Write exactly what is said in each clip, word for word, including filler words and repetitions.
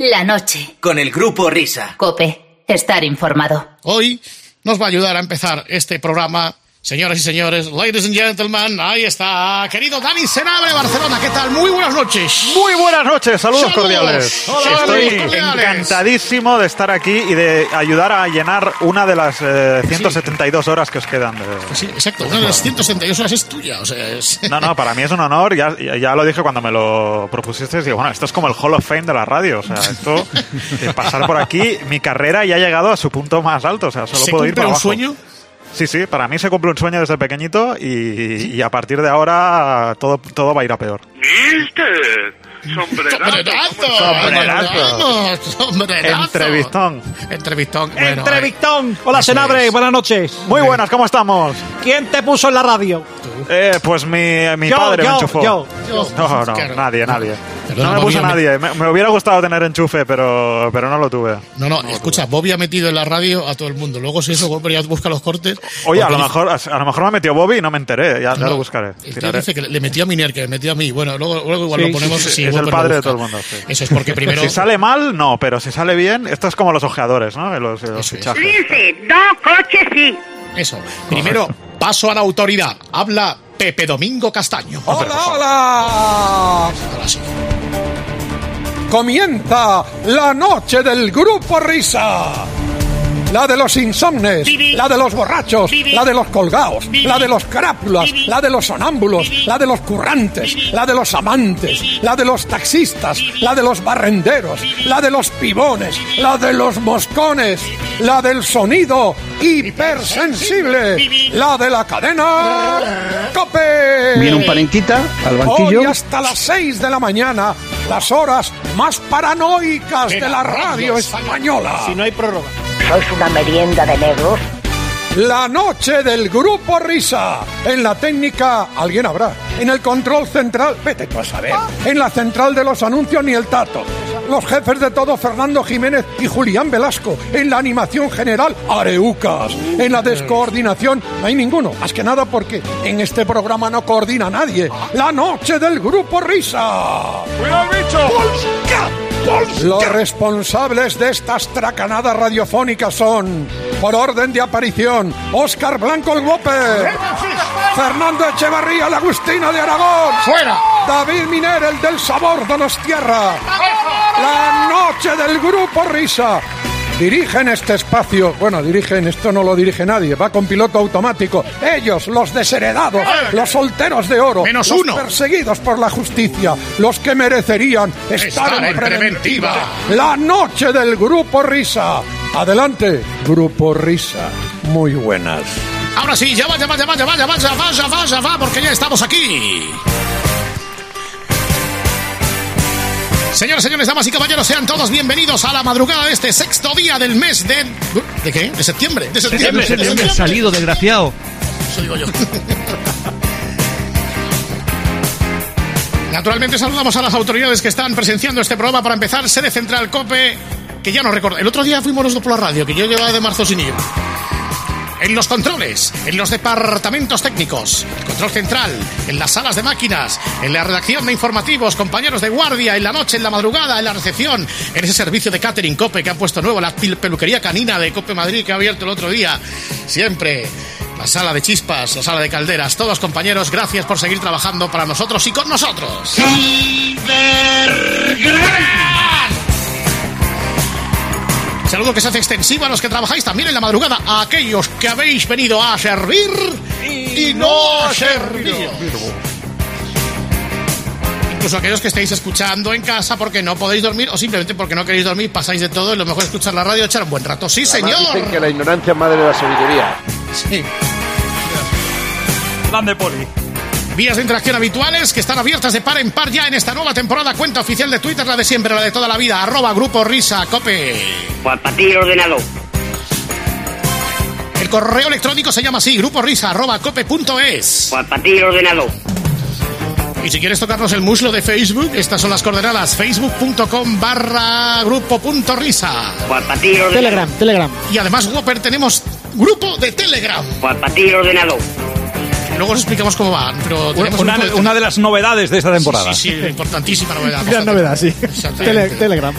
La noche. Con el Grupo Risa. COPE. Estar informado. Hoy nos va a ayudar a empezar este programa. Señoras y señores, ladies and gentlemen, ahí está, querido Dani Senabre, Barcelona. ¿Qué tal? Muy buenas noches. Muy buenas noches, saludos, saludos. cordiales. Hola, Estoy saludos cordiales. encantadísimo de estar aquí y de ayudar a llenar una de las eh, ciento setenta y dos sí. horas que os quedan. De... Sí, exacto, una de las ciento setenta y dos horas es tuya. O sea, es... No, no, para mí es un honor, ya, ya lo dije cuando me lo propusiste, digo, bueno, esto es como el Hall of Fame de la radio, o sea, esto, de pasar por aquí, mi carrera ya ha llegado a su punto más alto, o sea, solo puedo ir para abajo. ¿Se cumple un sueño? Sí, sí, para mí se cumple un sueño desde pequeñito y, y a partir de ahora todo, todo va a ir a peor. ¡Mister! ¡Sombrerazo! ¡Sombrerazo! ¡Sombrerazo! Entrevistón. Entrevistón. Bueno, Entrevistón. Hola, Senabre, buenas noches. Muy buenas, ¿cómo estamos? ¿Quién te puso en la radio? Eh, pues mi, mi yo, padre yo, me enchufó. Yo, yo. No, no, claro. nadie, nadie. Perdona, no me puso Bobby nadie. Me, me hubiera gustado tener enchufe, pero, pero no lo tuve. No, no, no escucha, Bobby ha metido en la radio a todo el mundo. Luego, si eso, Bobby ya busca los cortes. Oye, a lo, dice... mejor, a lo mejor me ha metido Bobby y no me enteré. Ya, no, ya lo buscaré. Dice que le metió a Minier, que le metió a mí. Bueno, luego, luego igual sí, lo ponemos. Sí, sí, si es el padre de todo el mundo. Sí. Eso es porque primero. Si sale mal, no, pero si sale bien, esto es como los ojeadores, ¿no? Los, los fichajes. Dice, no, coche sí. Eso. Primero, paso a la autoridad. Habla Pepe Domingo Castaño. ¡Hola, hola! Ahora sí. Comienza la noche del Grupo Risa. La de los insomnes, Bibi. La de los borrachos, Bibi. La de los colgados, Bibi. La de los crápulas, Bibi. La de los sonámbulos, Bibi. La de los currantes, Bibi. La de los amantes, Bibi. La de los taxistas, Bibi. La de los barrenderos, Bibi. La de los pibones, Bibi. La de los moscones, Bibi. La del sonido hipersensible, Bibi. La de la cadena COPE. Viene un palenquita al banquillo. Hoy hasta las seis de la mañana, las horas más paranoicas de la radio española. Si no hay prórroga. ¿Sois una merienda de negros? La noche del Grupo Risa. En la técnica, alguien habrá. En el control central, vete tú a saber. En la central de los anuncios, ni el tato. Los jefes de todo, Fernando Jiménez y Julián Velasco. En la animación general, Areucas. En la descoordinación, no hay ninguno. Más que nada porque en este programa no coordina nadie. La noche del Grupo Risa. ¡Cuidado, bicho! ¡Polska! Los responsables de estas tracanadas radiofónicas son, por orden de aparición, Óscar Blanco el Whopper, Fernando Echevarría el Agustino de Aragón, ¡fuera! David Miner el del Sabor Donostierra. La noche del Grupo Risa. Dirigen este espacio, bueno, dirigen, esto no lo dirige nadie, va con piloto automático. Ellos, los desheredados, los solteros de oro, menos los uno. perseguidos por la justicia, los que merecerían estar, estar en preventiva. preventiva. La noche del Grupo Risa. Adelante, Grupo Risa. Muy buenas. Ahora sí, ya va, ya va, ya va, ya va, ya va, ya va, ya va, ya va, porque ya estamos aquí. Señores, señores, damas y caballeros, sean todos bienvenidos a la madrugada de este sexto día del mes de... ¿De qué? ¿De septiembre? De septiembre. ¿De septiembre? Salido, desgraciado. Eso digo yo. Naturalmente saludamos a las autoridades que están presenciando este programa. Para empezar, sede central COPE, que ya no recuerdo. El otro día fuimos los dos por la radio, que yo llevaba de marzo sin ir. En los controles, en los departamentos técnicos, el control central, en las salas de máquinas, en la redacción de informativos, compañeros de guardia, en la noche, en la madrugada, en la recepción, en ese servicio de catering COPE que han puesto nuevo, la peluquería canina de COPE Madrid que ha abierto el otro día, siempre, la sala de chispas, la sala de calderas, todos compañeros, gracias por seguir trabajando para nosotros y con nosotros. Saludo que se hace extensivo a los que trabajáis también en la madrugada, a aquellos que habéis venido a servir y, y no a servir. Incluso aquellos que estáis escuchando en casa porque no podéis dormir o simplemente porque no queréis dormir, pasáis de todo y lo mejor es escuchar la radio, echar un buen rato. ¡Sí, señor! Además dicen que la ignorancia es madre de la sabiduría. Sí. Grande Poli. Vías de interacción habituales que están abiertas de par en par ya en esta nueva temporada. Cuenta oficial de Twitter, la de siempre, la de toda la vida. Arroba Grupo Risa COPE. Pues para ti ordenado. El correo electrónico se llama así, gruporisa arroba cope punto es. Pues para ti ordenado. Y si quieres tocarnos el muslo de Facebook, estas son las coordenadas: facebook.com barra grupo.risa. Pues para ti ordenado. Telegram, Telegram. Y además, Whopper, tenemos grupo de Telegram. Pues para ti ordenado. Luego os explicamos cómo va. Pero tenemos una, de... una de las novedades de esta temporada. Sí, sí, sí, importantísima novedad. Gran novedad, sí. Tele, Telegram.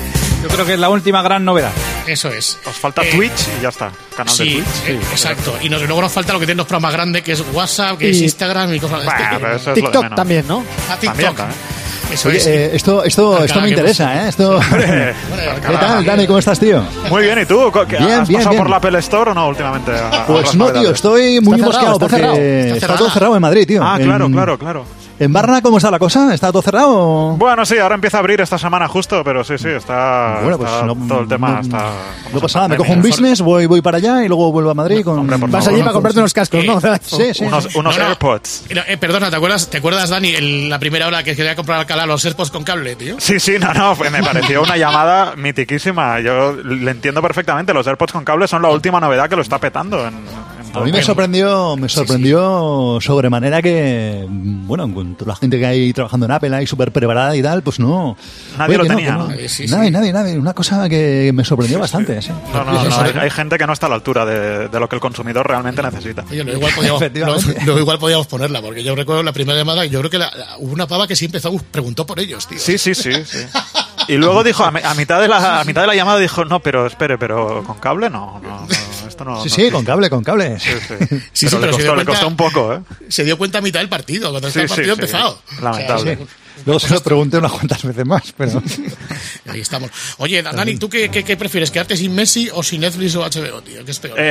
Yo creo que es la última gran novedad. Eso es. Os falta Eh, Twitch y ya está. Canal Sí, de Twitch. eh, exacto. Y nos- luego nos falta lo que tiene los programas grandes, que es WhatsApp, que es Y- Instagram y cosas de Bueno, este. pero eso es lo de TikTok menos. también, ¿no? Ah, TikTok. También, también. Eso Oye, es. eh, esto, esto, Al esto me canal que interesa, ¿eh? Esto... Hombre, ¿Qué tal, Dani? ¿Cómo estás, tío? Muy bien, ¿y tú? ¿Qué- Bien, ¿Has bien, pasado bien. por la Apple Store o no últimamente? A- a Pues las no, tío, novedades? estoy muy Está cerrado, mosqueado está porque cerrado. Está está cerrada. todo cerrado en Madrid, tío. Ah, En- claro, claro, claro. ¿En Barna cómo está la cosa? ¿Está todo cerrado? Bueno, sí, ahora empieza a abrir esta semana justo, pero sí, sí, está, Bueno, pues está no, todo el tema. no, está, no pasa nada, me cojo un business, voy, voy para allá y luego vuelvo a Madrid con... Hombre, por Vas favor. allí para comprarte unos cascos, ¿no? Sí, sí. Unos, unos No, no. AirPods. Eh, eh, perdona, ¿te acuerdas, ¿te acuerdas, Dani, el- la primera hora que quería comprar al Alcalá los AirPods con cable, tío? Sí, sí, no, no, pues me pareció una llamada mitiquísima. Yo le entiendo perfectamente. Los AirPods con cable son la última novedad que lo está petando. En, en A todo mí el me mundo. sorprendió, me sorprendió sobremanera que, bueno, con toda la gente que hay trabajando en Apple ahí súper preparada y tal, pues no. Nadie lo que no, tenía, que ¿no? Sí, sí, nadie, sí. nadie, nadie. Una cosa que me sorprendió bastante, sí. No, no, no, hay, hay gente que no está a la altura de, de lo que el consumidor realmente necesita. Oye, luego igual, podíamos, Efectivamente. luego- luego igual podíamos ponerla, porque yo recuerdo la primera llamada y yo creo que la- la- hubo una pava que sí empezó, preguntó por ellos, tío. Sí, sí, sí, sí. Y luego dijo, a, mi- a mitad de la, a mitad de la llamada dijo, no, pero espere, pero con cable no, no, no, esto no. Sí, no sí, con cable, con cable. Sí, sí. Sí, pero sí, le, pero se costó, dio le cuenta- costó un poco, ¿eh? Se dio cuenta a mitad del partido, cuando Sí, está el sí, partido sí. empezado. Lamentable. O sea, Luego se lo pregunté unas cuantas veces más, pero... ahí estamos. Oye, Dani, ¿tú qué, qué, qué prefieres? ¿Quedarte sin Messi o sin Netflix o H B O, tío? ¿Qué es peor?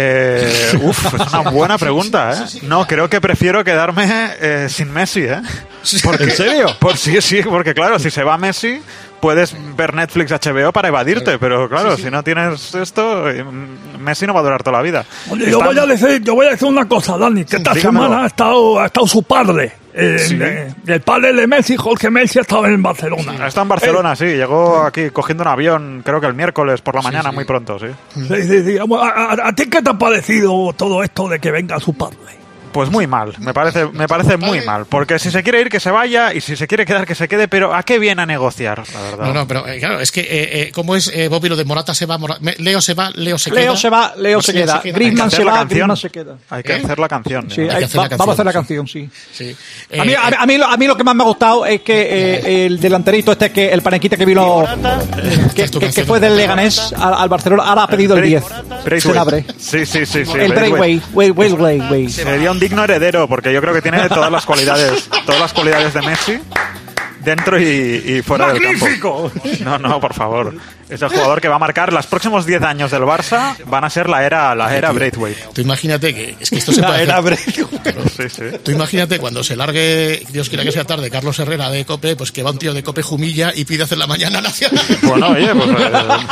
Eh, uf, es una buena pregunta, ¿eh? No, creo que prefiero quedarme eh, sin Messi, ¿eh? Porque, ¿En serio? Por, sí, sí, porque claro, si se va Messi, puedes ver Netflix, H B O para evadirte, pero claro, si no tienes esto, eh, Messi no va a durar toda la vida. Oye, yo Están- voy a decir, yo voy a decir una cosa, Dani, que esta Dígamelo. semana ha estado, ha estado su padre. eh, Sí. eh, el padre de Messi, Jorge Messi, ha estado en Barcelona. Está en Barcelona, sí. Llegó aquí cogiendo un avión, creo que el miércoles por la mañana, muy pronto, sí. Sí, sí, sí. ¿A, a- a ti qué te ha parecido todo esto de que venga su padre? Pues muy mal, me parece, me parece muy mal. Porque si se quiere ir, que se vaya, y si se quiere quedar, que se quede, pero ¿a qué viene a negociar, la verdad? No, no, pero eh, claro, es que, eh, eh, ¿cómo es, eh, Bobby, lo de Morata se va, Mora- me- Leo se va, Leo se queda? Leo se va, Leo se Leo queda. se queda. Griezmann Hay que se hacer la va, canción. Griezmann se queda. Hay que ¿Eh? hacer la canción. Sí, ¿no? Hay hay- que hacer la va- vamos a hacer la canción, canción, sí. Sí. A mí, Eh, a, mí- a mí lo, a mí lo que más me ha gustado es que eh, el delanterito este, que el panequita que vino, que, es tu que- que canción. fue del Leganés al, al Barcelona, ahora ha pedido el diez. Braithwaite. Senabre. Sí, sí, sí. sí El Braithwaite, Wait, wait, wait, wait. Sería un digno heredero, porque yo creo que tiene todas las cualidades, todas las cualidades de Messi, dentro y, y fuera del campo. No, no, por favor. Es el jugador que va a marcar los próximos diez años del Barça, van a ser la era, la era Braithwaite. Tú imagínate que es que esto se La puede era hacer. Sí, sí. Tú imagínate cuando se largue, Dios quiera que sea tarde, Carlos Herrera de COPE, pues que va un tío de COPE Jumilla y pide hacer la mañana nacional. Bueno, oye, pues... eh,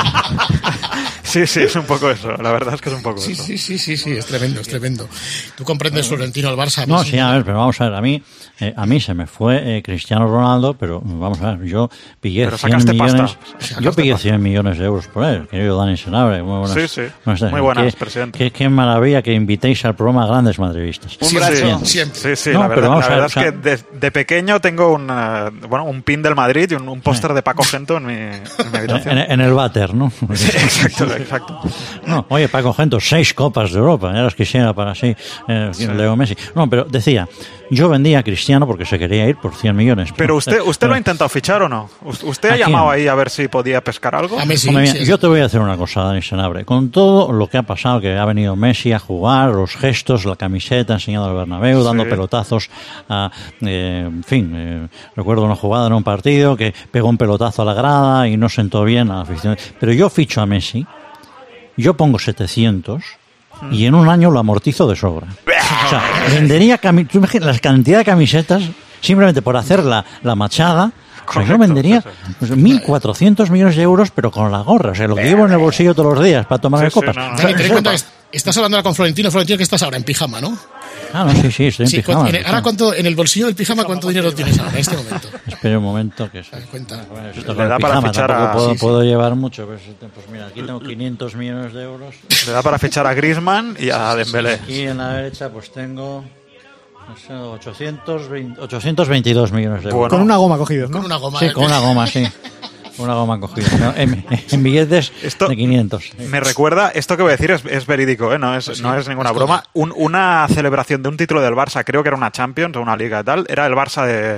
sí, sí, es un poco eso. La verdad es que es un poco Sí, eso. sí, sí, sí, sí, es tremendo, es tremendo. Tú comprendes Florentino al Barça. No, Messi. sí, a ver, pero vamos a ver, a mí, eh, a mí se me fue eh, Cristiano Ronaldo, pero vamos a ver, yo pillé Pero cien sacaste millones, pasta. yo Sacaste pillé pasta. cien millones de euros por él, querido Dani Senabre, muy buenas. Sí, sí. buenas tardes. Muy buenas, Qué- presidente. Qué, qué maravilla que invitéis al programa a grandes madridistas. Siempre, Sí, siempre. sí, sí, No, la pero verdad, vamos la a ver, verdad o sea- es que de, de pequeño tengo un, eh, bueno, un pin del Madrid y un, un póster de Paco Gento en mi, en mi habitación. En, en el váter, ¿no? Exacto, exacto. No, oye, Paco Gento, seis copas de Europa, ya las quisiera para así, eh, Leo Messi. No, pero decía, yo vendía a Cristiano porque se quería ir por cien millones. Pero usted, usted Pero- lo ha intentado fichar o no? ¿Usted ha ¿A quién? llamado ahí a ver si podía pescar algo? A Messi, Hombre, sí, mira, sí. yo te voy a hacer una cosa, Dani Senabre. Con todo lo que ha pasado, que ha venido Messi a jugar, los gestos, la camiseta, enseñando al Bernabéu, dando Sí. pelotazos, a, eh, en fin, eh, recuerdo una jugada en un partido que pegó un pelotazo a la grada y no sentó bien a la afición. Pero yo ficho a Messi, yo pongo setecientos y en un año lo amortizo de sobra. O sea, vendería cami- tú imaginas la cantidad de camisetas simplemente por hacer la, la machada. O sea, yo Correcto, vendería sí, pues, mil cuatrocientos millones de euros, pero con la gorra. O sea, lo que llevo en el bolsillo todos los días para tomar Sí, sí, copas. no, no. O sea, Dani, ten en eso- cuenta que est- estás hablando ahora con Florentino. Florentino, que estás ahora en pijama, ¿no? Ah, no, sí, sí, estoy en Sí, pijama. cuan- en- ahora, ¿cuánto, en el bolsillo del pijama, ¿cuánto dinero tienes ahora en este momento? Espera un momento que se... Cuenta. Bueno, esto Le con da el para pijama, fichar tampoco a- puedo, sí, sí. puedo llevar mucho. Pues, pues mira, aquí tengo quinientos millones de euros. Le da para fichar a Griezmann y a Dembélé. Aquí en la derecha pues tengo no sé, ochocientos veinte, ochocientos veintidós millones de euros. Bueno. Con una goma cogido, ¿no? Con una goma. Sí, ¿eh? con una goma, sí. Con una goma cogida. ¿no? En, en billetes Esto- de quinientos. Me recuerda, esto que voy a decir es, es verídico, ¿eh? no, es, no es ninguna broma. Un- una celebración de un título del Barça, creo que era una Champions o una Liga y tal, era el Barça de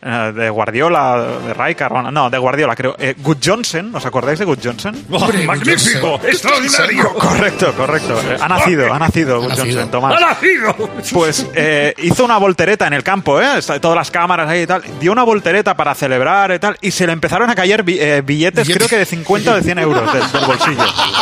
eh, de Guardiola, de Rijkaard, bueno, no, de Guardiola creo. Eh, Good Johnson, ¿os acordáis de Good Johnson? Oh, ¡magnífico! ¡Extraordinario! Correcto, correcto. Eh, ha nacido, ha nacido Good Johnson, Tomás. ¡Ha nacido! Pues eh, hizo una voltereta en el campo, ¿eh? Está- todas las cámaras ahí y tal. Dio una voltereta para celebrar y tal, y se le empezaron a caer bi- eh, billetes, creo que de cincuenta o de cien euros del, del bolsillo.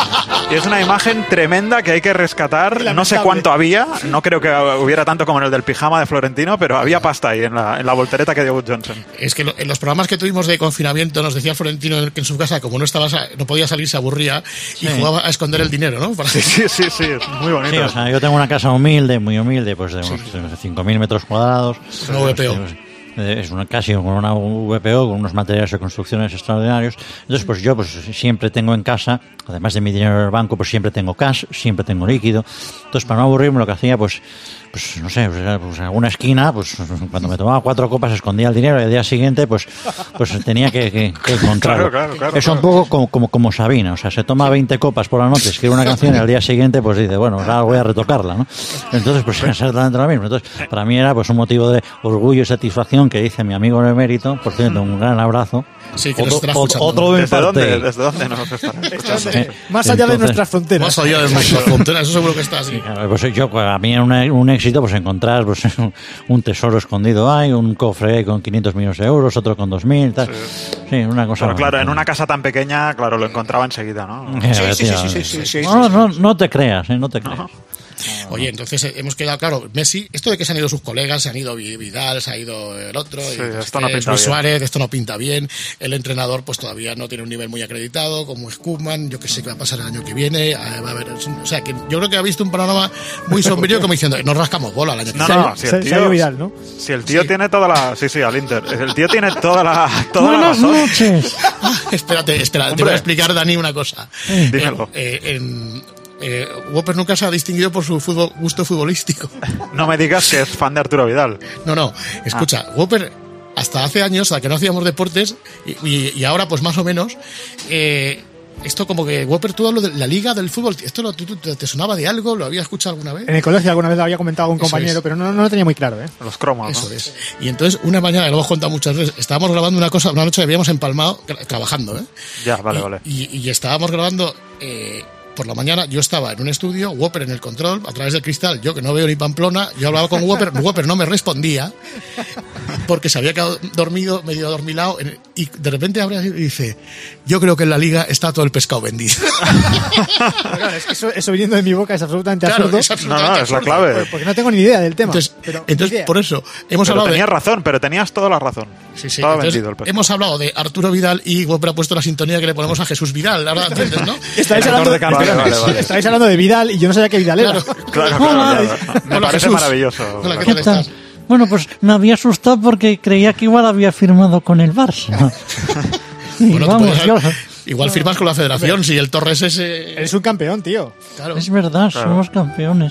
Y es una imagen tremenda que hay que rescatar. No sé cuánto había, no creo que hubiera tanto como en el del pijama de Florentino, pero había pasta ahí en la, en la voltereta que dio Good Johnson. Es que lo- en los programas que tuvimos de confinamiento nos decía Florentino que en su casa, como no estaba, sa- no podía salir, se aburría y Sí. jugaba a esconder el dinero, ¿no? Para- Sí, sí, sí, sí, es muy bonito. Sí, o sea, yo tengo una casa humilde, muy humilde, pues de unos cinco mil metros cuadrados. Una V P O. Eh, Es una casi con una V P O, con unos materiales de construcciones extraordinarios. Entonces, pues yo pues siempre tengo en casa, además de mi dinero en el banco, pues siempre tengo cash, siempre tengo líquido. Entonces, para no aburrirme, lo que hacía, pues, pues no sé, pues, era, pues, en alguna esquina, pues cuando me tomaba cuatro copas escondía el dinero y al día siguiente, pues, pues tenía que, que, que encontrarlo. Claro, claro, claro, es un claro. poco como, como, como Sabina, o sea, se toma veinte copas por la noche, escribe una canción y al día siguiente, pues dice, bueno, ahora voy a retocarla, ¿no? Entonces, pues era exactamente lo mismo. Entonces, para mí era pues un motivo de orgullo y satisfacción que dice mi amigo emérito, por cierto, un gran abrazo. Sí, que nos Otro- estará otro- escuchando. otro de mi ¿Desde parte. dónde? ¿Desde dónde nos estarán escuchando? Eh, Más allá de entonces- nuestras fronteras. Más allá de nuestra frontera, eso seguro que está así. Claro, pues yo, pues, a mí era un, un éxito pues encontrar pues, un tesoro escondido hay, un cofre ahí con quinientos millones de euros, otro con dos mil, tal. Sí, una cosa. Pero claro, en una casa tan pequeña, claro, lo encontraba enseguida, ¿no? Eh, Sí, sí, tío, sí, sí, sí, sí, no, sí, no, no te creas, eh, no te creas. Oye, entonces eh, hemos quedado claro, Messi, esto de que se han ido sus colegas, se han ido Vi- Vidal, se ha ido el otro, Sí, y, pues, esto no este, pinta Luis bien. Suárez, esto no pinta bien, el entrenador pues todavía no tiene un nivel muy acreditado, como es Koeman, yo que sé qué va a pasar el año que viene, eh, va a haber, o sea, que yo creo que ha visto un panorama muy sombrío como diciendo, nos rascamos bola el año que No, viene. no, si Se- el se ha ido tío, Vidal, ¿no? si el tío tiene toda la... Sí, sí, al Inter. El tío tiene toda la, toda la Buenas razón. noches. Ah, espérate, espera, te Hombre. voy a explicar, Dani, una cosa. Dímelo. Eh, eh, en, eh, Whopper nunca se ha distinguido por su fútbol, gusto futbolístico. No me digas que es fan de Arturo Vidal. No, no, escucha, Whopper hasta hace años, hasta que no hacíamos deportes, y, y- y ahora pues más o menos, eh, esto como que Whopper, tú hablo de la liga del fútbol, ¿esto lo, tú- tú- te, te sonaba de algo? ¿Lo había escuchado alguna vez? En el colegio alguna vez lo había comentado algún Eso compañero, es. pero no, no lo tenía muy claro, ¿eh? Los cromos, Eso ¿no? es. Y entonces, una mañana, que lo hemos contado muchas veces, estábamos grabando una cosa, una noche que habíamos empalmado, tra- trabajando, ¿eh? Ya, vale, y, vale. Y, y estábamos grabando eh, por la mañana, yo estaba en un estudio, Whopper en el control, a través del cristal, yo que no veo ni Pamplona, yo hablaba con Whopper, Whopper no me respondía, porque se había quedado dormido, medio dormilado, en- y de repente abre así y dice, yo creo que en la liga está todo el pescado vendido. Pero claro, es que eso, eso viniendo de mi boca es absolutamente Claro, absurdo. es No, absolutamente no, es la absurdo. clave. Porque no tengo ni idea del tema. Entonces, pero ni entonces idea. por eso, hemos Pero hablado tenías de... razón, pero tenías toda la razón. Sí, sí. Estaba Entonces, vendido el pescado. hemos hablado de Arturo Vidal y Whopper ha puesto la sintonía que le ponemos a Jesús Vidal, ahora entiendes, ¿no? Estáis El hablando, actor de campeones. Vale, vale, vale. estáis hablando de Vidal y yo no sabía que Vidal era. Claro. Claro, Hola. claro, claro. Me Hola, parece Jesús. maravilloso. Hola, ¿qué ¿Qué tal tal? estás? Bueno, pues me había asustado porque creía que igual había firmado con el Barça. Y Bueno, tú vamos, puedes- yo, igual firmas con la federación, si el Torres es... eh, Eres un campeón, tío. claro. es verdad, Claro. somos campeones.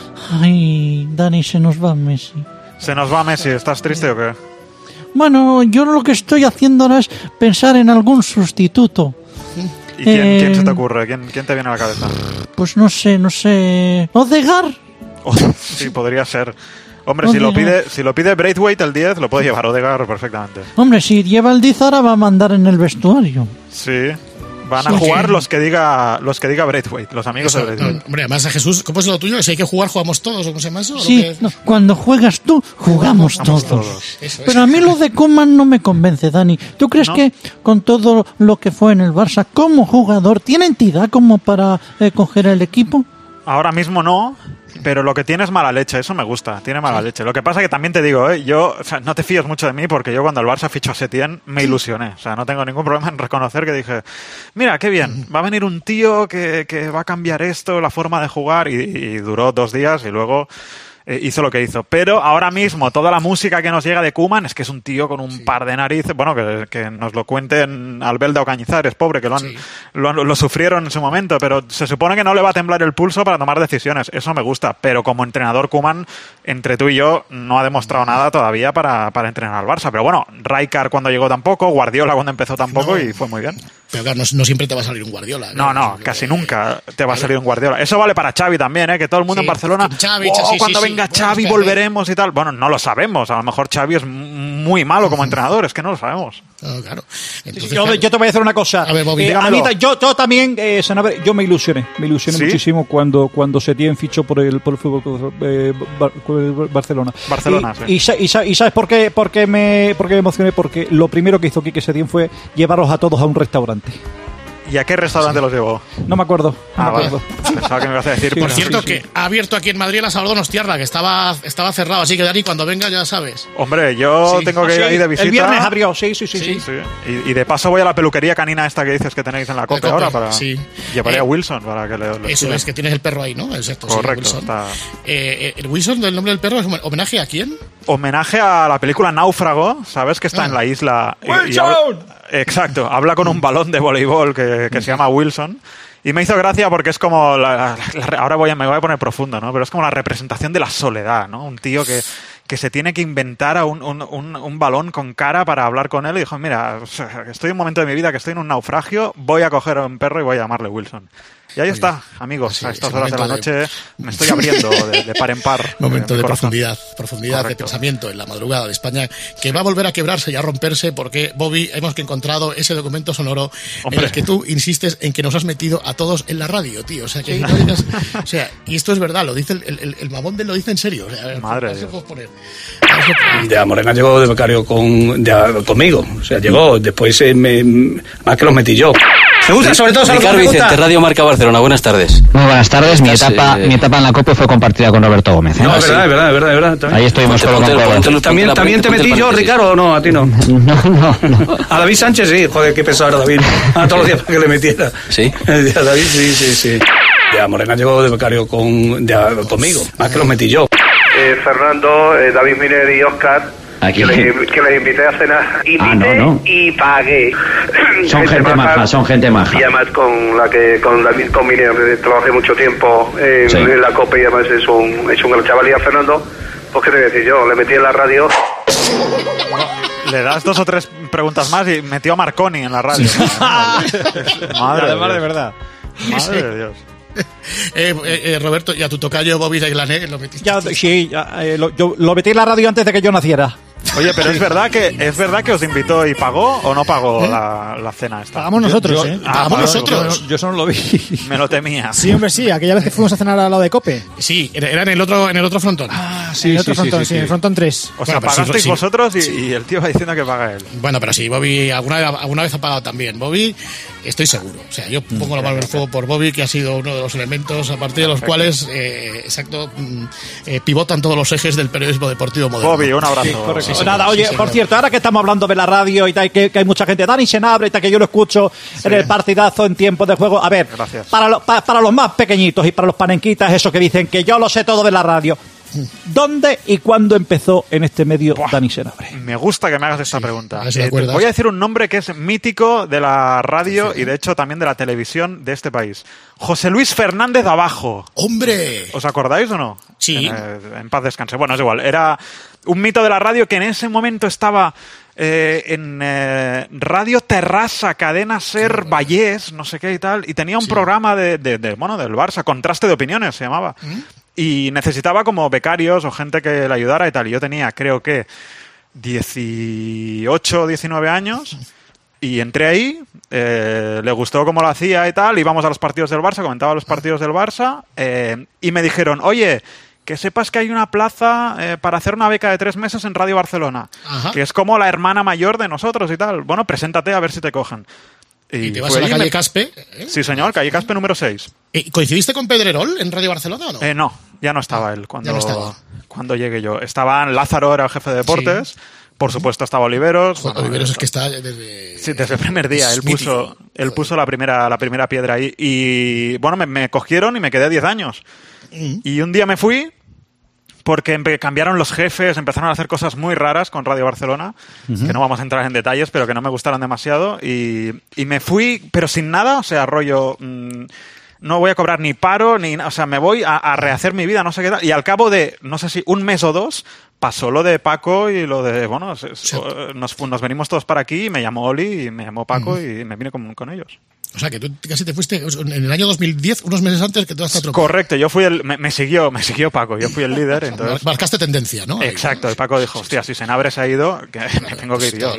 Ay, Dani, se nos va Messi. Se nos va Messi. ¿Estás triste o qué? Bueno, yo lo que estoy haciendo ahora es pensar en algún sustituto. ¿Y quién, Eh, quién se te ocurre? ¿Quién, quién te viene a la cabeza? Pues no sé, no sé. ¿Odegar? Oh, sí, podría ser. Hombre, si lo pide si lo pide Braithwaite el diez, lo puede llevar Odegaard perfectamente. Hombre, si lleva el diez ahora va a mandar en el vestuario. Sí. Van a Sí. jugar los que diga los que diga Braithwaite, los amigos Eso, de Braithwaite. no, hombre, además a Jesús, ¿cómo es lo tuyo? Que si hay que jugar, jugamos todos, ¿o cómo se llama eso? ¿O lo Sí, que- no, cuando juegas tú, jugamos Vamos todos. todos. Eso es. Pero a mí lo de Koeman no me convence, Dani. ¿Tú crees ¿No? que con todo lo que fue en el Barça, como jugador, tiene entidad como para eh, coger el equipo? Ahora mismo no, pero lo que tiene es mala leche, eso me gusta, tiene mala leche. Lo que pasa que también te digo, ¿eh? yo, o sea, no te fíes mucho de mí porque yo cuando el Barça fichó a Setién me ilusioné. O sea, no tengo ningún problema en reconocer que dije, mira, qué bien, va a venir un tío que, que va a cambiar esto, la forma de jugar, y, y duró dos días y luego... eh, hizo lo que hizo. Pero ahora mismo toda la música que nos llega de Koeman es que es un tío con un par de narices, bueno, que, que nos lo cuenten Albelda o Cañizares, pobre, que lo, han, Sí. lo, han- lo sufrieron en su momento, pero se supone que no le va a temblar el pulso para tomar decisiones. Eso me gusta, pero como entrenador Koeman, entre tú y yo, no ha demostrado nada todavía para, para entrenar al Barça. Pero bueno, Rijkaard cuando llegó tampoco, Guardiola cuando empezó tampoco No. y fue muy bien. Pero claro, no, no siempre te va a salir un Guardiola. No, no, no casi nunca te va a salir un Guardiola. Eso vale para Xavi también, ¿eh? Que todo el mundo sí, en Barcelona, Xavi, oh, sí, cuando sí, venga sí. Xavi Bueno, volveremos y tal. Bueno, no lo sabemos. A lo mejor Xavi es muy malo como entrenador, es que no lo sabemos. No, claro. Entonces, yo, claro. yo te voy a decir una cosa. A ver, Bobby, Eh, a mí, yo, yo también, eh, Sanabria, yo me ilusioné. Me ilusioné ¿Sí? muchísimo cuando, cuando Setién fichó por el, por el fútbol eh, Bar- Barcelona. Barcelona, y, sí. y, y, y ¿sabes por qué, por, qué me, por qué me emocioné? Porque lo primero que hizo Quique Setién fue llevarlos a todos a un restaurante. ¿Y a qué restaurante los llevó? No me acuerdo. No Ah, me vale. acuerdo. Pensaba que me ibas a decir. Sí, Por sí, cierto, sí. que ha abierto aquí en Madrid la Salvador Donostiarra, que estaba, estaba cerrado, así que Dani, cuando venga ya sabes. Hombre, yo Sí. tengo que ir Ah, sí, ahí de visita. el viernes abrió, sí, sí, sí. Sí. sí. Sí. Y, y de paso voy a la peluquería canina esta que dices que tenéis en la COPE COPE, ahora para sí. llevaré Eh, a Wilson para que le, le Eso estire. es, que tienes el perro ahí, ¿no? Exacto. sí, Correcto, Wilson. está- Eh, eh, ¿El Wilson, del nombre del perro, es un homenaje a quién? Homenaje a la película Náufrago, ¿sabes? Que está Ah. en la isla. y- y ¡Wilson! habla- exacto, habla con un balón de voleibol que, que se llama Wilson. Y me hizo gracia porque es como. La, la- la- ahora voy a, me voy a poner profundo, ¿no? Pero es como la representación de la soledad, ¿no? Un tío que, que se tiene que inventar a un, un, un, un balón con cara para hablar con él y dijo: Mira, o sea, estoy en un momento de mi vida que estoy en un naufragio, voy a coger a un perro y voy a llamarle Wilson. Y ahí está, amigos, sí, a estas ese horas de la momento noche me estoy abriendo de, de par en par. Momento eh, mi de corazón. profundidad, profundidad de Correcto. pensamiento en la madrugada de España, que va a volver a quebrarse y a romperse porque, Bobby, hemos encontrado ese documento sonoro Hombre. en el que tú insistes en que nos has metido a todos en la radio, tío. O sea, que no digas- o sea, y esto es verdad, lo dice el, el, el mamón de lo dice en serio. O sea, Madre a ver si de puedo poner. A ver si puedo- Ya, Morena llegó de becario con, de- conmigo. O sea, llegó, después eh, me, más que los metí yo. Me gusta, sobre todo, ¿sabes lo que Ricardo me Vicente, gusta? Radio Marca Barcelona, buenas tardes. Muy buenas tardes. Mi Estás, etapa, eh, mi etapa en la COPE fue compartida con Roberto Gómez. ¿eh? No, Ah, es sí. verdad, es verdad, es verdad, es verdad. Ahí estuvimos Ponte- solo ponte- con ponte- Roberto. ponte- ¿También, ponte la ¿también te ponte el metí yo, paréntesis. Ricardo, o no? A ti no. No, no, no. A David Sánchez sí, joder, qué pesado era David. A todos los días para que le metiera. ¿Sí? A David sí, sí, sí. Ya, Morena llegó de becario con, de- conmigo, más que los metí yo. Eh, Fernando, eh, David Miner y Oscar, Aquí. que les, que les invité a cenar. Invité Ah, no, no. y pagué. Son gente maja, son gente maja. Y además con la que con David con Miner eh, trabajé mucho tiempo en, Sí. en la COPE y además es un, es un gran chaval. Y a Fernando, pues qué te voy a decir yo, le metí en la radio. Le das dos o tres preguntas más y metió a Marconi en la radio. Madre de Además, de Dios. verdad. Madre de Dios. Eh, eh, eh, Roberto, y a tu tocayo Bobby de Glané lo metiste. Ya, sí, ya, eh, lo, yo, lo metí en la radio antes de que yo naciera. Oye, pero es verdad que es verdad que os invitó y pagó o no pagó la, la cena esta. Pagamos nosotros, yo- ¿eh? Ah, Pagamos vale, nosotros. Yo, yo eso no lo vi. Me lo temía. Sí, hombre, sí. Aquella vez que fuimos a cenar al lado de Cope. Sí, era era en el otro, en el otro frontón. Ah, sí, en el otro frontón, sí, en el frontón tres. O sea, Bueno, pero pagasteis sí, sí. vosotros y, y el tío va diciendo que paga él. Bueno, pero sí, Bobby alguna vez, alguna vez ha pagado también. Bobby, estoy seguro. O sea, yo pongo la mano en el fuego por Bobby, que ha sido uno de los elementos a partir de los cuales, eh, exacto, mm, eh, pivotan todos los ejes del periodismo deportivo moderno. Bobby, un abrazo. Correcto. Sí, señor, Nada, sí, oye, señor. por cierto, ahora que estamos hablando de la radio y tal, que, que hay mucha gente, Dani Senabre y tal, que yo lo escucho en el partidazo en tiempos de juego. A ver, Gracias. para, lo- pa- para los más pequeñitos y para los panenquitas, esos que dicen que yo lo sé todo de la radio, ¿dónde y cuándo empezó en este medio Dani Senabre? Me gusta que me hagas esta pregunta. a ver si te Eh, acuerdas. voy a decir un nombre que es mítico de la radio y de hecho también de la televisión de este país. José Luis Fernández Abajo. ¡Hombre! ¿Os acordáis o no? Sí. En, eh, en paz descanse. Bueno, es igual. Era un mito de la radio que en ese momento estaba eh, en eh, Radio Terrassa, Cadena Ser Vallés, no sé qué y tal, y tenía un programa de, de- de, bueno, del Barça, Contraste de Opiniones se llamaba. Y necesitaba como becarios o gente que le ayudara y tal. Y yo tenía, creo que, dieciocho o diecinueve años. Y entré ahí, eh, le gustó cómo lo hacía y tal, íbamos a los partidos del Barça, comentaba los partidos del Barça, eh, y me dijeron, oye, que sepas que hay una plaza eh, para hacer una beca de tres meses en Radio Barcelona, Ajá. que es como la hermana mayor de nosotros y tal. Bueno, preséntate a ver si te cogen. ¿Y te vas fui a la allí y calle me- Caspe? ¿eh? Sí, señor, calle Caspe número seis. Eh, ¿Coincidiste con Pedrerol en Radio Barcelona o no? Eh, no, ya no estaba él cuando, ya no estaba. cuando llegué yo. Estaban Lázaro, era el jefe de deportes. Por supuesto estaba Oliveros. Joder, bueno, Oliveros eso. es que está desde... Sí, desde el primer día. Es Él puso, mítico. él puso la primera, la primera piedra ahí. Y bueno, me, me cogieron y me quedé diez años. Y un día me fui porque empe- cambiaron los jefes, empezaron a hacer cosas muy raras con Radio Barcelona, que no vamos a entrar en detalles, pero que no me gustaron demasiado. Y, y me fui, pero sin nada, o sea, rollo... mm, no voy a cobrar ni paro, ni... na- O sea, me voy a, a rehacer mi vida, no sé qué tal. Y al cabo de, no sé si un mes o dos, pasó lo de Paco y lo de, bueno, se, sí. nos, nos venimos todos para aquí y me llamó Oli y me llamó Paco mm. y me vine con, con ellos. O sea, que tú casi te fuiste en el año dos mil diez, unos meses antes que te vas a otro. Correcto, yo fui el... Me, me siguió me siguió Paco, yo fui el líder, entonces... Marcaste tendencia, ¿no? Exacto, y Paco dijo, hostia, si Senabre se ha ido, que me tengo que ir yo.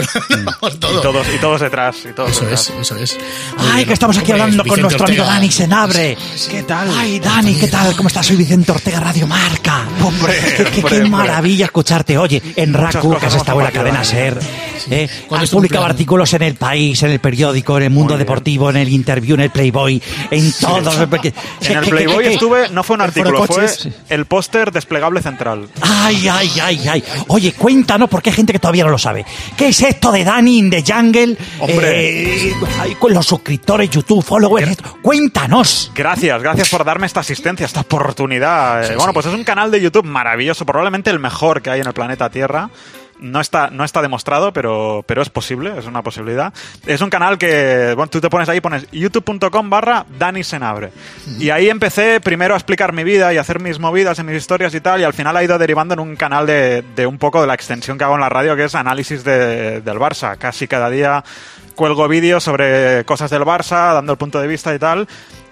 y, todos, y todos detrás. Y todos eso detrás. es, eso es. Ay, que estamos aquí hablando con nuestro amigo Dani Senabre. ¿Qué tal? Ay, Dani, ¿qué tal? ¿Cómo estás? Soy Vicente Ortega, Radio Marca. Hombre, qué, qué, hombre, qué maravilla escucharte. Oye, en Raku, que has estado en la cadena SER, eh, has publicado artículos en El País, en El Periódico, en El Mundo Deportivo, en El Interview, en El Playboy, en todos. Sí. En El Playboy estuve, no fue un artículo, fue el póster desplegable central. Ay, ay, ay, ay. Oye, cuéntanos, porque hay gente que todavía no lo sabe. ¿Qué es esto de Dani in the Jungle? Hombre. Eh, con los suscriptores, YouTube, followers. Cuéntanos. Gracias, gracias por darme esta asistencia, esta oportunidad. Sí, bueno, sí. Pues es un canal de YouTube maravilloso, probablemente el mejor que hay en el planeta Tierra. No está, no está demostrado, pero, pero es posible, es una posibilidad. Es un canal que, bueno, tú te pones ahí, pones youtube.com barra Dani Senabre. Uh-huh. Y ahí empecé primero a explicar mi vida y a hacer mis movidas y mis historias y tal, y al final ha ido derivando en un canal de, de un poco de la extensión que hago en la radio, que es análisis de, del Barça. Casi cada día cuelgo vídeos sobre cosas del Barça, dando el punto de vista y tal.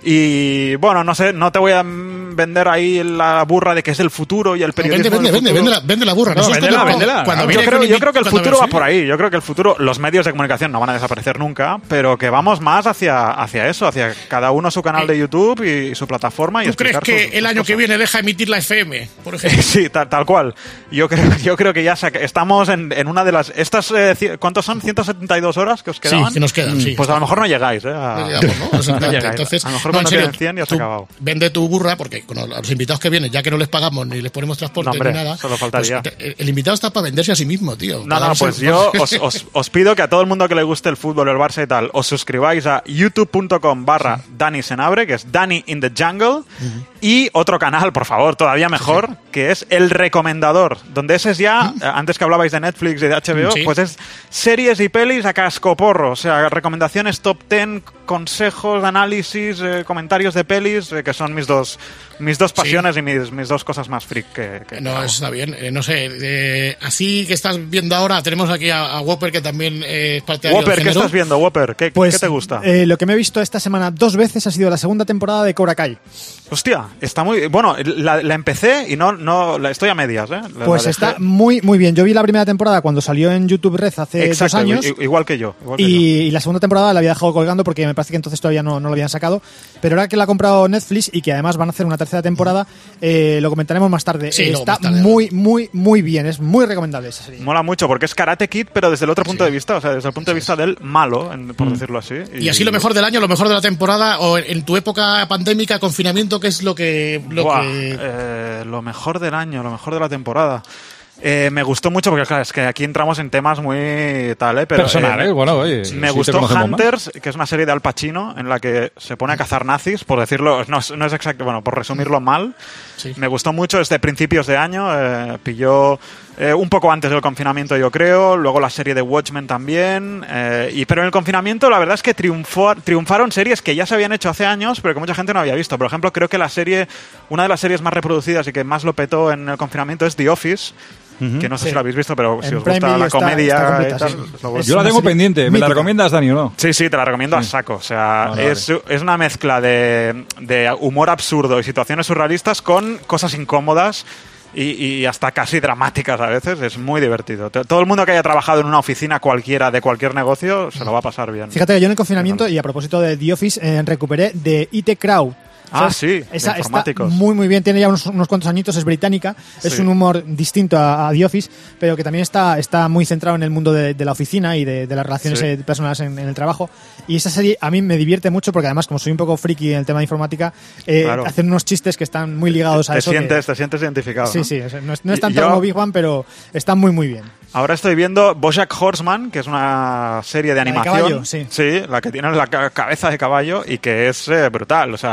Y bueno, no sé, no te voy a vender ahí la burra de que es el futuro y el periodismo. Vende, vende, vende, vende, la, vende la burra. No, no véndela, véndela. Cuando cuando yo, creo, yo creo que el futuro ves, va ¿sí? por ahí. Yo creo que el futuro, los medios de comunicación no van a desaparecer nunca, pero que vamos más hacia, hacia eso, hacia cada uno su canal de YouTube y, y su plataforma. Y ¿Tú crees que sus, el año cosas. que viene deja emitir la F M, por ejemplo? Sí, tal, tal cual. Yo creo, yo creo que ya saca, estamos en, en una de las... estas eh, ¿Cuántos son? ¿ciento setenta y dos horas que os quedaban? Sí, que nos quedan, sí. Pues a lo mejor no llegáis, ¿eh? A, no llegamos, ¿no? O sea, no llegáis. Entonces, a lo mejor no, cuando serio, queden cien ya se ha acabado. Vende tu burra, porque con los invitados que vienen, ya que no les pagamos ni les ponemos transporte no, hombre, ni nada, solo faltaría. Pues, el invitado está para venderse a sí mismo, tío. No, no, pues yo os, os, os pido que a todo el mundo que le guste el fútbol, el Barça y tal, os suscribáis a youtube.com barra Dani Senabre, que es Dani in the Jungle, uh-huh. y otro canal, por favor, todavía mejor, sí, sí. que es El Recomendador, donde ese es ya, uh-huh. antes que hablabais de Netflix y de H B O, sí. pues es series y pelis a cascoporro, o sea, recomendaciones top ten, consejos, análisis, eh, comentarios de pelis, eh, que son mis dos mis dos pasiones sí. y mis, mis dos cosas más freak que... que no, está bien. Eh, no sé, eh, así que estás viendo ahora, tenemos aquí a, a Whopper, que también eh, es parte de Whopper, ¿qué estás viendo, Whopper? ¿Qué, pues, ¿qué te gusta? Eh, lo que me he visto esta semana dos veces ha sido la segunda temporada de Cobra Kai. Hostia, está muy... Bueno, la, la empecé y no, no la estoy a medias, ¿eh? La, pues la está muy muy bien. Yo vi la primera temporada cuando salió en YouTube Red hace Exacto, dos años. Igual que yo. Igual que y, yo. y la segunda temporada la había dejado colgando porque me parece que entonces todavía no, no lo habían sacado. Pero ahora que la ha comprado Netflix y que además van a hacer una tercera temporada, eh, lo comentaremos más tarde. Sí, eh, está más tarde, muy, muy, muy bien. Es muy recomendable esa serie. Mola mucho porque es Karate Kid, pero desde el otro punto sí. de vista, o sea, desde el punto de vista del malo, en, por mm. decirlo así. Y, y así lo mejor del año, lo mejor de la temporada, o en, en tu época pandémica, confinamiento, ¿qué es lo que...? Lo, Buah, que... Eh, lo mejor del año, lo mejor de la temporada... Eh, me gustó mucho porque, claro, es que aquí entramos en temas muy tal, ¿eh? Pero, personales, eh, bueno, oye. Me sí gustó Hunters, más. que es una serie de Al Pacino en la que se pone a cazar nazis, por decirlo, no, no es exacto, bueno, por resumirlo mal. Sí. Me gustó mucho, es de principios de año, eh, pilló eh, un poco antes del confinamiento, yo creo, luego la serie de Watchmen también, eh, y pero en el confinamiento la verdad es que triunfó, triunfaron series que ya se habían hecho hace años, pero que mucha gente no había visto. Por ejemplo, creo que la serie, una de las series más reproducidas y que más lo petó en el confinamiento es The Office. Que no sé sí. si lo habéis visto, pero si en os gusta Prime la está, comedia está completa, y tal, sí. Yo la tengo pendiente. ¿Me mítica. la recomiendas, Dani, o no? Sí, sí, te la recomiendo sí. a saco. O sea, vale, es, vale. es una mezcla de, de humor absurdo y situaciones surrealistas con cosas incómodas y, y hasta casi dramáticas a veces. Es muy divertido. Todo el mundo que haya trabajado en una oficina cualquiera de cualquier negocio se lo va a pasar bien. Fíjate que yo en el confinamiento, y a propósito de The Office, eh, recuperé de I T Crowd. Ah, sí, esa está muy muy bien, tiene ya unos, unos cuantos añitos, es británica, es sí. un humor distinto a, a The Office, pero que también está, está muy centrado en el mundo de, de la oficina y de, de las relaciones sí. personales en, en el trabajo. Y esa serie a mí me divierte mucho porque además, como soy un poco friki en el tema de informática, eh, claro. hacen unos chistes que están muy ligados a te eso. Sientes, que, te sientes identificado. Sí, ¿no? sí, no es, no es tanto como Big One, pero está muy muy bien. Ahora estoy viendo BoJack Horseman, que es una serie de animación. La de caballo, sí. Sí, la que tiene la cabeza de caballo y que es eh, brutal. O sea, la, había visto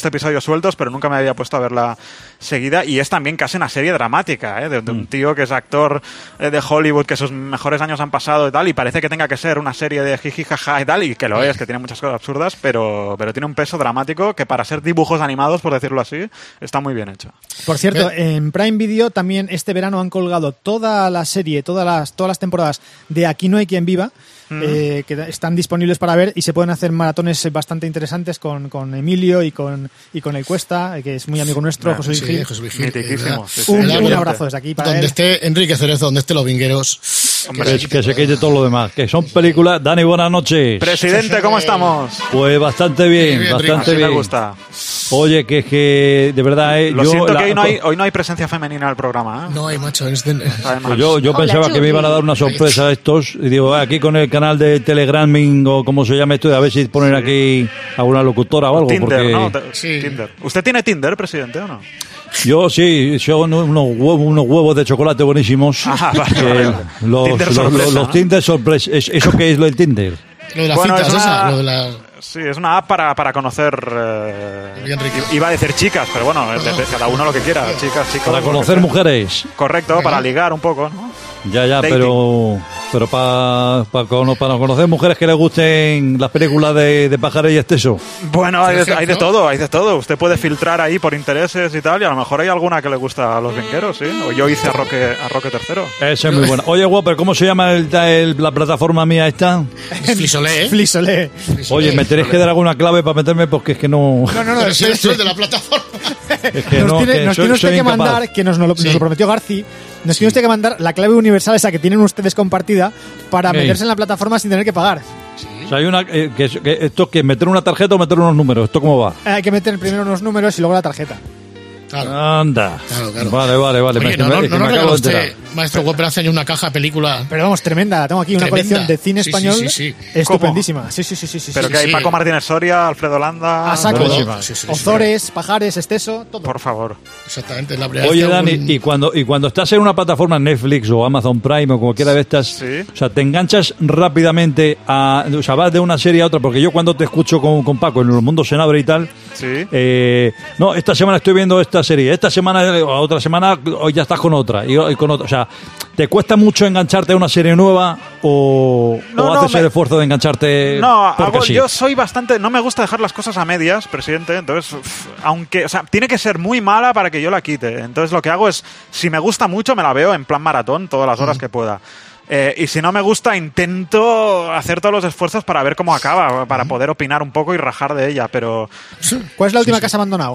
visto episodios sueltos, pero nunca me había puesto a verla seguida. Y es también casi una serie dramática, ¿eh? De, de un tío que es actor eh, de Hollywood, que sus mejores años han pasado y tal, y parece que tenga que ser una serie de jiji jaja y tal, y que lo es, que tiene muchas cosas absurdas, pero, pero tiene un peso dramático que para ser dibujos animados, por decirlo así, está muy bien hecho. Por cierto, en Prime Video también este verano han colgado toda la serie, todas las, todas las temporadas de Aquí no hay quien viva, mm. eh, que están disponibles para ver y se pueden hacer maratones bastante interesantes con, con Emilio y con, y con el Cuesta, que es muy amigo nuestro, José Luis sí, Gil. José Luis Gil. Mitiquísimo. Sí, sí. Un, un, un abrazo desde aquí para donde él. esté Enrique Cerezo, donde esté los vingueros. Hombre, que, que se quede todo lo demás. Que son películas. Dani, buenas noches. Presidente, ¿cómo estamos? Pues bastante bien, bien bastante bien. Me gusta. Oye, que es que de verdad eh, lo yo siento la, que hoy no hay hoy no hay presencia femenina en el programa, ¿eh? No hay, macho. Es de... pues yo yo Hola, pensaba Chucky. Que me iban a dar una sorpresa a estos y digo, aquí con el canal de Telegramming o como se llama esto, a ver si ponen sí. aquí alguna locutora o algo. Tinder, porque... ¿no? Sí. Tinder. ¿Usted tiene Tinder, presidente, o no? Yo sí, son unos huevos, unos huevos de chocolate buenísimos. Ah, vale, eh, vale. Los, Tinder los, sorpresa, los, los ¿no? Tinder sorpresa. ¿Eso qué es lo del Tinder? Lo de las bueno, citas, es una, esa, lo de la... Sí, es una app para, para conocer... Eh, iba a decir chicas, pero bueno, no, no. cada uno lo que quiera. Chicas, chicos... Para conocer mujeres. Correcto, uh-huh. Para ligar un poco, ¿no? Ya, ya, Dating. pero pero para pa, pa, pa conocer mujeres que les gusten las películas de, de Pajares y Exceso. Bueno, hay de, hay de todo, hay de todo. Usted puede filtrar ahí por intereses y tal, y a lo mejor hay alguna que le gusta a los vingueros, ¿sí? O yo hice a Roque, a Roque tercero. Esa es muy buena. Oye, Whopper, ¿cómo se llama el, el, la plataforma mía esta? Flisolé, ¿eh? Flisolé. Oye, me tenéis que dar alguna clave para meterme porque es que no... No, no, no, es el de la plataforma. Es que nos no, tiene, que nos soy, tiene usted soy que incapaz. mandar, que nos, nos, lo, sí. nos lo prometió Garci, nos sí. tiene usted que mandar la clave universal esa que tienen ustedes compartida para sí. meterse en la plataforma sin tener que pagar. Sí. O sea, hay una, eh, que, que esto que meter una tarjeta o meter unos números, ¿esto cómo va? Eh, hay que meter primero unos números y luego la tarjeta. Claro. Anda. Claro, claro. Vale, vale, vale. Oye, me, no, me, no, me, no, me no acabo usted, de enterar. Maestro Whopper, hace una caja película. Pero vamos, tremenda. Tengo aquí una tremenda. colección de cine español sí, sí, sí, sí. estupendísima. Sí, sí, sí, sí, sí. Pero sí, que hay sí. Paco Martínez Soria, Alfredo Landa. A saco. Sí, sí, Ozores, sí. Pajares, Exceso, todo. Por favor. Exactamente. La primera Oye, Dani, un... y cuando y cuando estás en una plataforma Netflix o Amazon Prime o cualquiera de estas, sí. o sea, te enganchas rápidamente a, o sea, vas de una serie a otra, porque yo cuando te escucho con, con Paco en Los Mundos en Abre y tal, sí. eh, no, esta semana estoy viendo esta serie, esta semana o otra semana hoy ya estás con otra y, y con otra, o sea, ¿te cuesta mucho engancharte a una serie nueva o, no, o no, haces me... el esfuerzo de engancharte? No, hago, sí? yo soy bastante, no me gusta dejar las cosas a medias, presidente, entonces, uf, aunque, o sea, tiene que ser muy mala para que yo la quite, entonces lo que hago es, si me gusta mucho me la veo en plan maratón todas las horas mm. que pueda. Eh, y si no me gusta, intento hacer todos los esfuerzos para ver cómo acaba, para poder opinar un poco y rajar de ella, pero... ¿Cuál es la última sí, que has sí. abandonado?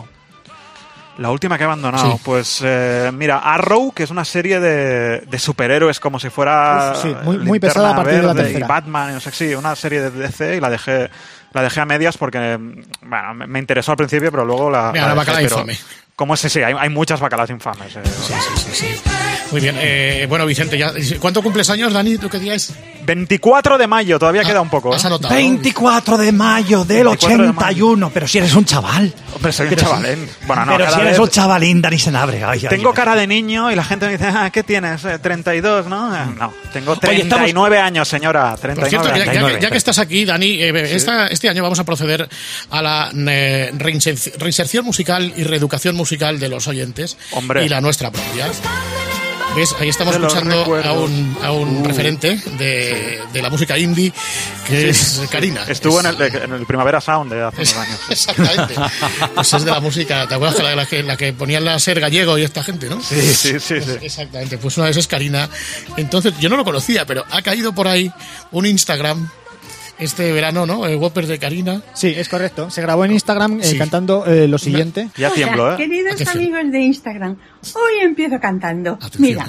La última que he abandonado, sí. pues eh, mira, Arrow, que es una serie de, de superhéroes como si fuera Uf, sí, muy, muy pesada a partir de la tercera. Y Batman, no sé, sí, una serie de D C y la dejé la dejé a medias porque bueno, me interesó al principio, pero luego la... Mira, la, la bacala infame. ¿Cómo es ese? Sí, hay, hay muchas bacalas infames. Eh, sí, sí, sí, sí. Muy bien. Eh, bueno, Vicente, ya, ¿cuánto cumples años, Dani? ¿Tú qué día es? veinticuatro de mayo, todavía ah, queda un poco. ¿Has anotado? veinticuatro de mayo del ochenta y uno, pero si eres un chaval. Hombre, soy un pero chavalín. Si, bueno, no, pero si eres vez... un chavalín, Dani Senabre. Ay, tengo ay, cara ay. de niño y la gente me dice, ah, ¿qué tienes? Eh, treinta y dos, ¿no? Eh, no, tengo treinta y nueve Oye, estamos... años, señora. treinta y nueve. Por cierto, años. Ya, ya, ya que estás aquí, Dani, eh, ¿sí? esta, este año vamos a proceder a la eh, reinserción musical y reeducación musical de los oyentes. Hombre. Y la nuestra propia. ¿Ves? Ahí estamos escuchando a un, a un uh. referente de, de la música indie, que sí. es Karina. Estuvo es, en, el, en el Primavera Sound de hace es, unos años. Exactamente. Pues es de la música, ¿te acuerdas? La, la, que, la que ponían la Ser Gallego y esta gente, ¿no? Sí, sí, sí. Pues, sí. Exactamente. Pues una vez es Karina. Entonces, yo no lo conocía, pero ha caído por ahí un Instagram este verano, ¿no? El Whopper de Karina. Sí, es correcto. Se grabó en Instagram eh, sí. cantando eh, lo siguiente. Ya tiemblo, ¿eh? Queridos Atención. amigos de Instagram, hoy empiezo cantando. Atención, Mira. ¿eh?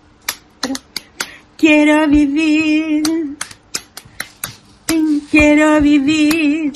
Quiero vivir, quiero vivir,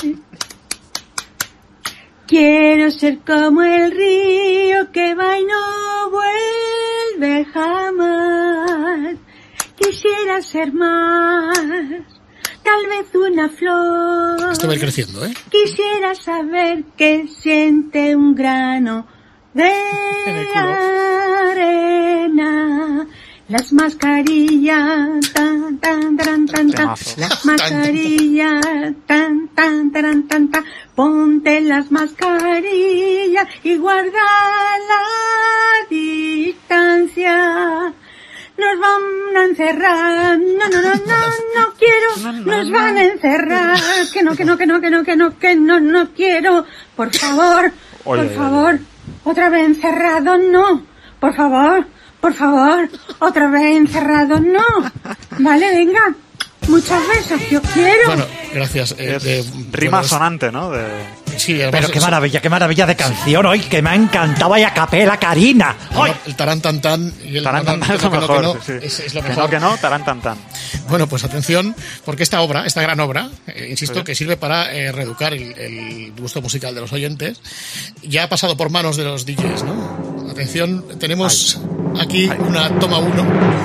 quiero ser como el río que va y no vuelve jamás. Quisiera ser más, tal vez una flor. Esto va a ir creciendo, ¿eh? Quisiera saber qué siente un grano de arena. Las mascarillas, tan, tan, tan, tan, tan, las mascarillas, tan, tan, tan, tan, tan, ponte las mascarillas y guarda la distancia. Nos van a encerrar, no, no, no, no, no quiero, nos van a encerrar, que no, que no, que no, que no, que no, que no, no quiero, por favor, por favor, otra vez encerrado, no, por favor. Por favor, otra vez encerrado, no. Vale, venga. Muchas veces, yo quiero. Bueno, gracias. Eh, de, rima bueno, sonante, ¿no? De... Sí, pero qué maravilla, qué maravilla de canción hoy, que me ha encantado. Vaya capela, Karina. Bueno, el tarán tan tan y el tarán tan tan es lo mejor. No, sí. es, es lo que mejor. no, que no, tarán tan tan. Bueno, pues atención, porque esta obra, esta gran obra, eh, insisto, sí. que sirve para eh, reeducar el, el gusto musical de los oyentes, ya ha pasado por manos de los D Js, ¿no? Atención, tenemos Ay. aquí Ay. una toma uno.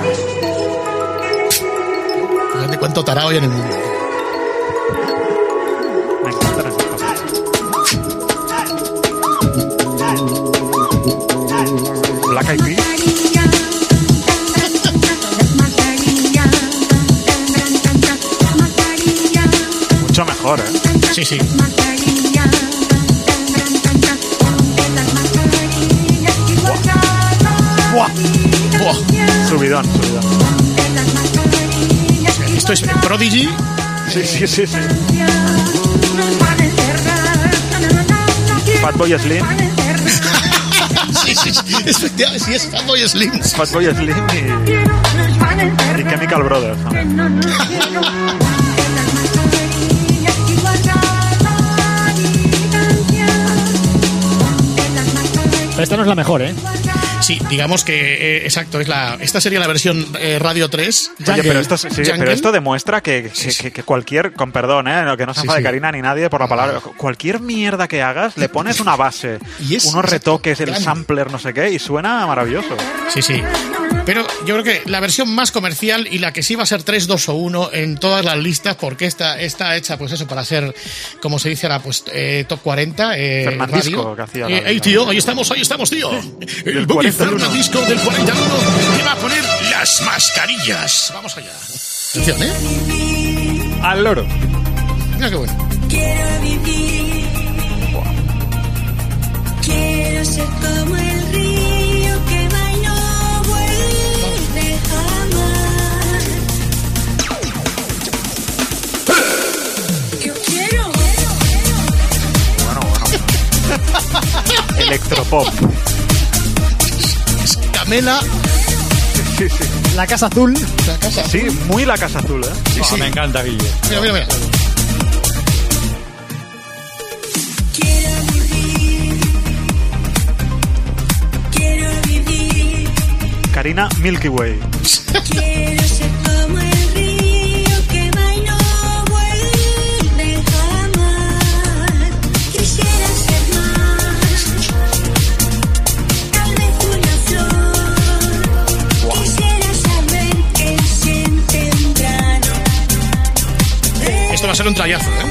Fíjate cuánto tarao hay en el mundo. Me encantan esas cosas. Black Eyed Peas. Mucho mejor, ¿eh? Sí, sí. Buah. Buah. Subidón, subidón. Esto es Prodigy. Sí, sí, sí, sí. Fatboy Slim. sí, sí, sí. Es, sí, es Fatboy Slim. Fatboy Slim y, y Chemical Brothers. ¿No? Esta no es la mejor, ¿eh? Sí, digamos que, eh, exacto, es la, esta sería la versión eh, Radio tres. Oye, pero esto, sí, pero esto demuestra que, que, que, que cualquier, con perdón, ¿eh? que no se enfade sí, sí. Karina ni nadie por la palabra, cualquier mierda que hagas, le pones una base, y es, unos retoques, el grande. sampler, no sé qué, y suena maravilloso. Sí, sí. Pero yo creo que la versión más comercial y la que sí va a ser tres, dos o uno en todas las listas, porque esta está hecha, pues eso, para ser, como se dice ahora, pues eh, top cuarenta. Eh, Fernandisco, que hacía. Eh, ¡Ey, tío! Ahí estamos, ahí estamos, tío. El Bobby Fernandisco del cuarenta y uno que va a poner las mascarillas. Vamos allá. Atención, ¿eh? Al loro. Mira qué bueno. Quiero vivir. Wow. Quiero ser como el río que va y no vuelve jamás. Yo quiero. Bueno, bueno. Electropop. Camela. Sí, sí. La Casa Azul. La Casa Sí, Azul. muy la Casa Azul, ¿eh? Sí, oh, sí. Me encanta, Guille. Mira, mira, mira. Quiero vivir. Quiero vivir. Karina Milky Way. Quiero ser como el río que va y no vuelve jamás. Quisiera ser más. Tal vez una flor. Wow. Quisiera saber qué siente un grano. Esto va a ser un trayazo, ¿eh?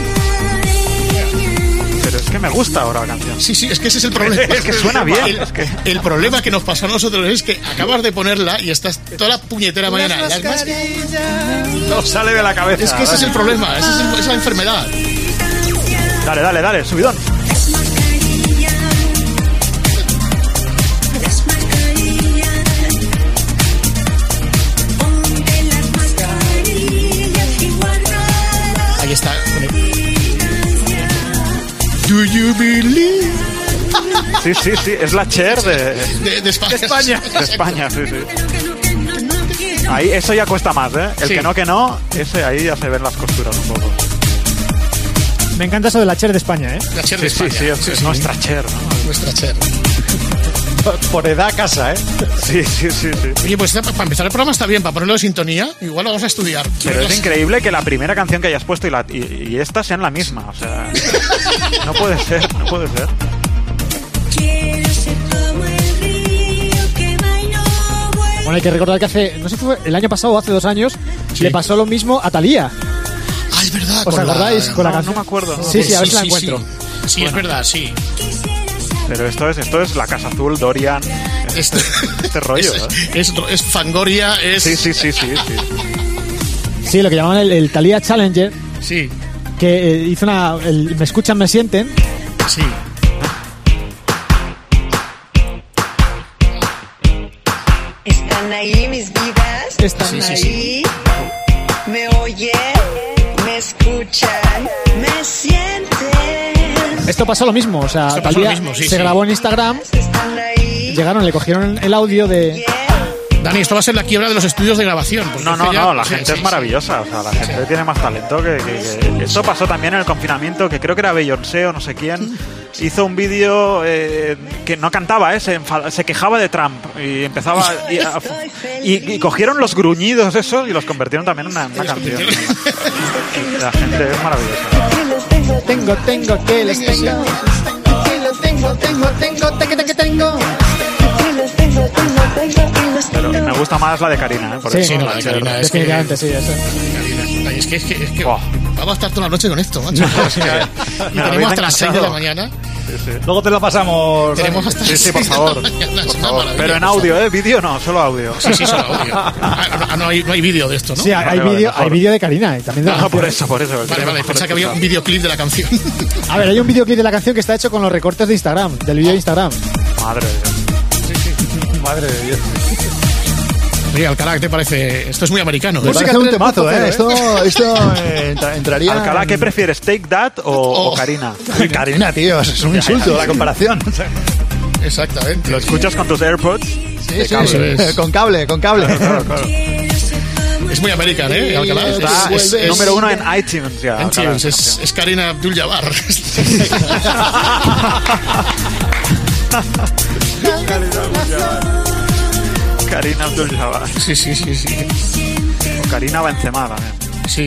Pero es que me gusta ahora la canción. Sí, sí, es que ese es el problema. Es que suena bien. El, es que... el problema que nos pasa a nosotros es que acabas de ponerla y estás toda la puñetera mañana. Las mascarillas. No sale de la cabeza. Es que ese es el problema, esa es, el, esa es la enfermedad. Dale, dale, dale, subidón. Las mascarillas. Las mascarillas. Ponte las mascarillas y guarda. Ahí está. Do you believe? Sí, sí, sí, es la Cher de, de, de España. De España, de España, sí, sí. Ahí, eso ya cuesta más, ¿eh? El sí. que no, que no, ese ahí ya se ven las costuras un poco. Me encanta eso de la Cher de España, ¿eh? La Cher sí, de España. Sí, sí, es, sí, es sí. nuestra Cher, ¿no? Nuestra Cher. Por edad casa, ¿eh? Sí, sí, sí, sí. Oye, pues para empezar el programa está bien, para ponerlo de sintonía, igual lo vamos a estudiar. Pero es increíble que la primera canción que hayas puesto y, la, y, y esta sean la misma, o sea... No puede ser, no puede ser. Quiero ser como el río que va y no vuelve. Bueno, hay que recordar que hace, no sé si fue el año pasado o hace dos años, sí. le pasó lo mismo a Thalía. Ah, es verdad. ¿Os acordáis? La... Con la no, canción. No me acuerdo. No. Sí, sí, a ver sí, si la sí, encuentro. Sí, sí bueno. Es verdad, sí. Pero esto es, esto es la Casa Azul, Dorian, Este, este rollo. Es, ¿eh? es, es Fangoria, es... Sí, sí, sí, sí. Sí, sí lo que llamaban el, el Thalía Challenger. Sí. Que eh, hizo una... El, me escuchan, me sienten. Sí. Están ahí mis vidas. Están sí, sí, ahí. Sí. Me oyen, me escuchan, me sienten. Esto pasó lo mismo, o sea, Esto pasó Thalía lo mismo, sí, se sí. grabó en Instagram. Llegaron, le cogieron el audio de... Dani, esto va a ser la quiebra de los estudios de grabación. No, no, ya, no, la sí, gente sí, es sí. maravillosa. O sea, la gente tiene más talento que, que, que... Esto pasó también en el confinamiento, que creo que era Beyoncé o no sé quién. Hizo un vídeo eh, que no cantaba, ¿eh? se, enfada, se quejaba de Trump y empezaba... Y, a, y, y cogieron los gruñidos esos y los convirtieron también en una, una canción. La gente es maravillosa. Tengo, tengo, que les tengo. Tengo, tengo, tengo, tengo, tengo, tengo, tengo. Pero me gusta más la de Karina, ¿eh? Por Sí, eso, no, la la de de Karina es definitivamente, que... sí, eso. Karina, ay, es que, es que, es que Oh. vamos a estar toda la noche con esto, macho. Es que- y Me tenemos habéis hasta las seis de la encantado. mañana. Sí, sí. Luego te la pasamos. Tenemos hasta Sí, las sí, por seis de favor. la mañana, es Por una favor. maravilla. Pero en audio, ¿eh? Vídeo no, solo audio. Sí, sí, solo audio. Ah, no, no hay, no hay vídeo de esto, ¿no? Sí, hay Vale, vale, vídeo mejor. hay vídeo de Karina y también de la No, por canción. eso, por eso. Vale, vale, pensaba que había un videoclip de la canción. A ver, hay un videoclip de la canción que está hecho con los recortes de Instagram, del vídeo de Instagram. Madre de Dios. Madre de Dios. Oye, Alcalá, ¿qué te parece? Esto es muy americano. Me ¿eh? parece un temazo, ¿eh? Esto, esto eh, entra- entraría... Alcalá, ¿qué en- prefieres? ¿Take That o, Oh. o Karina? Karina, tío, es un insulto la comparación. Exactamente. ¿Lo escuchas con tus AirPods? Sí, sí, Eso es. con cable, con cable. Claro, claro. Es muy americano, ¿eh? Alcalá. Está Es- es es- número uno en iTunes ya. En Alcalá, iTunes, es, es Karina Abdul-Jabbar. Karina Abdul-Jabbar. Sí, sí, sí, sí. O Karina Benzema también. Sí.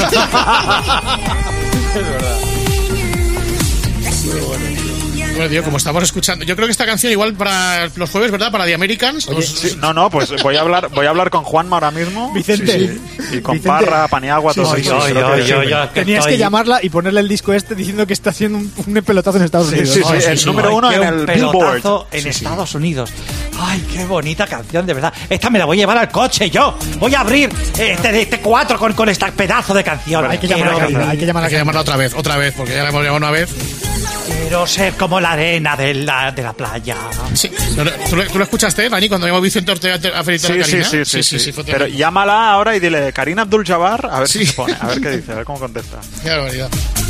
Bueno, tío, como estamos escuchando, yo creo que esta canción igual para los jueves, ¿verdad? Para The Americans. Os- Sí, no, no, pues voy a hablar, voy a hablar con Juanma ahora mismo. Vicente. Sí, sí. Y con Vicente. Parra, Paniagua, Sí, todo sí, eso. sí, Creo sí, que- yo- sí. yo- Tenías que llamarla y ponerle el disco este diciendo que está haciendo un, un pelotazo en Estados Sí, Unidos. sí, sí, Ay, el número uno Qué en un el pelotazo Billboard. en Sí, sí. Estados Unidos. Ay, qué bonita canción, de verdad. Esta me la voy a llevar al coche yo. Voy a abrir este, este cuatro con, con este pedazo de canción. Hay que Quiero llamarla, vivir. hay que llamarla. Hay que llamarla otra vez, otra vez, porque ya la hemos llamado una vez. Quiero ser como la arena de la, de la playa. Sí. ¿Tú, lo- tú lo- tú lo escuchaste, Dani, cuando llamó Vicente Ortega a felicitar Sí, a sí, Karina? sí, sí, sí, sí, fue Pero tremendo. llámala ahora y dile Karina Abdul-Jabbar, a ver Sí. qué se pone, a ver qué dice, a ver cómo contesta. Qué barbaridad.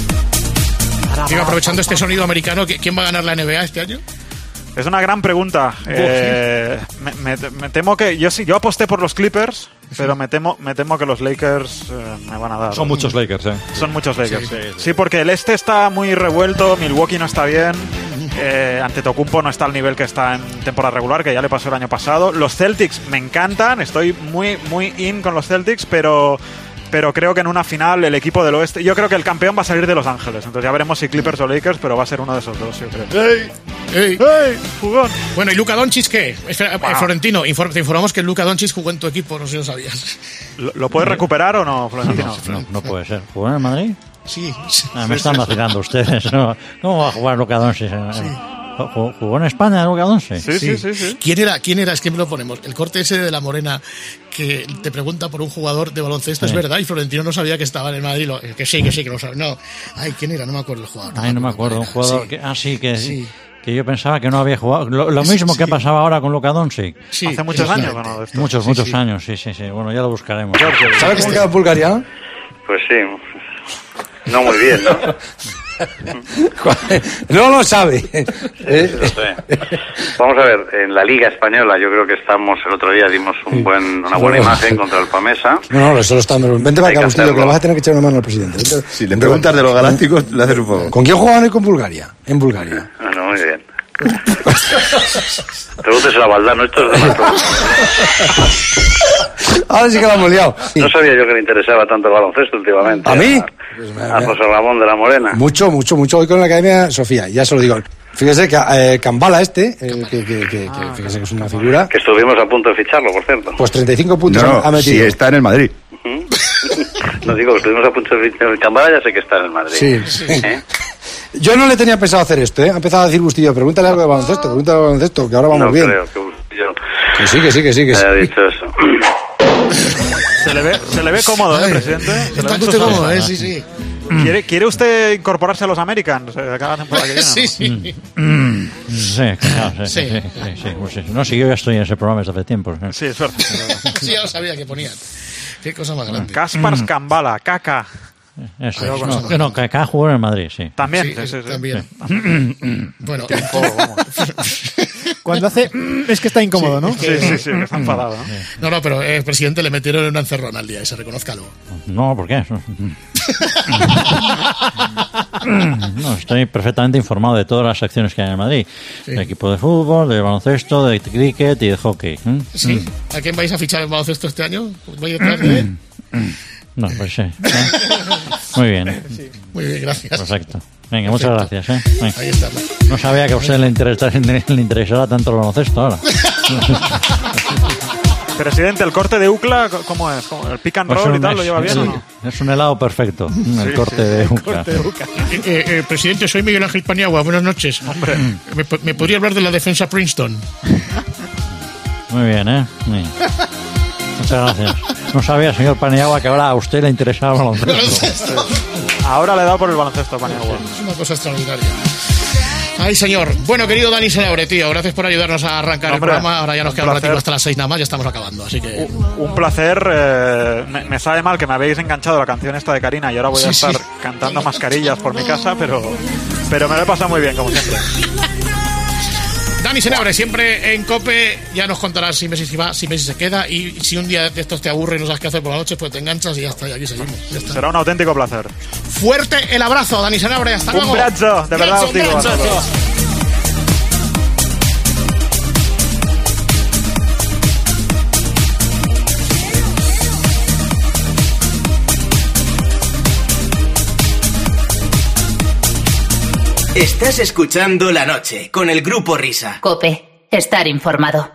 Digo, aprovechando este sonido americano, ¿qui- ¿quién va a ganar la N B A este año? Es una gran pregunta. Eh, me, me- me temo que yo sí, yo aposté por los Clippers, pero me temo, me temo que los Lakers eh, me van a dar. Son muchos Lakers, ¿eh? Son muchos Lakers. Sí, Sí, sí, sí. porque el este está muy revuelto, Milwaukee no está bien, eh, Antetokounmpo no está al nivel que está en temporada regular, que ya le pasó el año pasado. Los Celtics me encantan, estoy muy muy in con los Celtics, pero pero creo que en una final el equipo del oeste, yo creo que el campeón va a salir de Los Ángeles. Entonces ya veremos si Clippers o Lakers, pero va a ser uno de esos dos, yo creo. ¡Ey! ¡Ey! ¡Ey! ¡Jugón! Bueno, ¿y Luka Doncic qué? Espera, eh, Florentino, infor- te informamos que Luka Doncic jugó en tu equipo, no sé si lo sabías. ¿Lo, lo puedes recuperar o no, Florentino? No, no puede ser. ¿Jugó en el Madrid? Sí. Ah, me están vacilando ustedes. ¿no? ¿Cómo va a jugar Luka Doncic? ¿Jugó ¿Jugó en España Luka Doncic? Sí, sí, sí, sí. ¿Quién era? ¿Quién era? Es que me lo ponemos. El corte ese de la Morena que te pregunta por un jugador de baloncesto, Sí. es verdad, y Florentino no sabía que estaba en el Madrid. Lo- que sí, que sí, que lo sabe. No. Ay, ¿quién era? No me acuerdo el jugador. Ay, no me acuerdo. Un jugador Sí. que... Ah, sí, que... Sí. Que yo pensaba que no había jugado. Lo, lo Sí, mismo sí. que pasaba ahora con Luka Doncic. Sí, Hace muchos años, efectivamente. bueno, de esto. Muchos, Sí, muchos sí. años, sí, sí, sí. Bueno, ya lo buscaremos. ¿Sabes cómo queda Bulgaria? Pues sí. No muy bien, ¿no? No lo sabe. Sí, lo sé. Vamos a ver, en la Liga Española yo creo que estamos, el otro día dimos un buen, una buena imagen contra el Pamesa. No, no, eso lo estamos. Vente para Hay acá, que Agustillo, que hacerlo. le vas a tener que echar una mano al presidente. Vente. Si le preguntas de los galácticos, le haces un favor. ¿Con quién jugaban hoy con Bulgaria? En Bulgaria. Bueno, muy bien. Pregúntese a Valdano, esto es de más preguntas. Ahora sí que la hemos liado. No sabía yo que le interesaba tanto el baloncesto últimamente. ¿A mí? A, a José Ramón de la Morena. Mucho, mucho, mucho. Hoy con la Academia Sofía, ya se lo digo. Fíjese que eh, Cambala este, eh, que, que, que, que fíjese que es una figura, Que estuvimos a punto de ficharlo, por cierto. pues treinta y cinco puntos No, ha no, si metido. está en el Madrid. No digo que estuvimos a punto de fichar el Cambala, ya sé que está en el Madrid. Sí, sí. ¿Eh? Yo no le tenía pensado hacer esto, ¿eh? Ha empezado a decir Bustillo, pregúntale algo de baloncesto, pregúntale algo de baloncesto, que ahora vamos No bien. creo que Que sí, que sí, que sí, que sí. haya dicho eso. Se le ve, se le ve cómodo, ¿eh, presidente? Se le Está ven sus usted cómodo, ojos. ¿eh? Sí, sí. ¿Quiere, ¿Quiere usted incorporarse a los Americans eh, cada temporada que viene? Sí, ¿no? sí. Mm, sí, claro, sí, Sí. sí, sí, sí, pues sí. No, si yo ya estoy en ese programa desde hace tiempo. ¿eh? Sí, suerte. Sí, ya lo sabía que ponían. Qué cosa más grande. Kaspars Kambala, Kaka. Eso, Cuidado con no, eso. que no, que acá jugó en el Madrid, sí. También, Sí, sí, sí, sí. también. Bueno, Cuando hace... mm, es que está incómodo, ¿no? Sí, sí, sí, que está enfadado, ¿no? no, no, pero el presidente le metieron en una encerrona al día, ese, reconózcalo. No, ¿por qué? No, estoy perfectamente informado de todas las acciones que hay en el Madrid. Sí. De equipo de fútbol, de baloncesto, de cricket y de hockey. ¿eh? Sí. ¿A quién vais a fichar en baloncesto este año? ¿Vais detrás de él? No, pues sí. ¿eh? Muy bien. Muy bien, gracias. Perfecto. Venga, muchas gracias. ¿eh? Venga. Ahí está. No sabía que a usted le interesara, le interesara tanto el baloncesto ahora. Presidente, ¿el corte de Ucla cómo es? ¿Cómo? ¿El pick and Pues roll y un- tal lo lleva bien o no? Es un helado perfecto. El Sí, corte sí, de el Ucla. corte de Ucla. Eh, eh, eh, presidente, soy Miguel Ángel Paniagua. Buenas noches. Hombre. ¿Me, po- me podría hablar de la defensa Princeton? Muy bien, ¿eh? Muy bien. Muchas gracias. No sabía, señor Paniagua, que ahora a usted le interesaba el baloncesto. Ahora le he dado por el baloncesto, Paniagua. Es una cosa extraordinaria. Ay, señor. Bueno, querido Dani Senabre, tío, gracias por ayudarnos a arrancar Hombre, el programa. Ahora ya nos un queda un placer. ratito hasta las seis nada más, ya estamos acabando, así que... Un placer. eh, me, me sabe mal que me habéis enganchado la canción esta de Karina y ahora voy a Sí, estar sí. cantando mascarillas por mi casa, pero, pero me lo he pasado muy bien, como siempre. Dani Senabre, siempre en COPE, ya nos contarás si Messi se va, si Messi se queda, y si un día de estos te aburre y no sabes qué hacer por la noche, pues te enganchas y ya está, y aquí seguimos. Ya está. Será un auténtico placer. Fuerte el abrazo, Dani Senabre, hasta Un luego. abrazo, de verdad os digo a Abrazo, todos. Estás escuchando La Noche con el Grupo Risa. Cope, estar informado.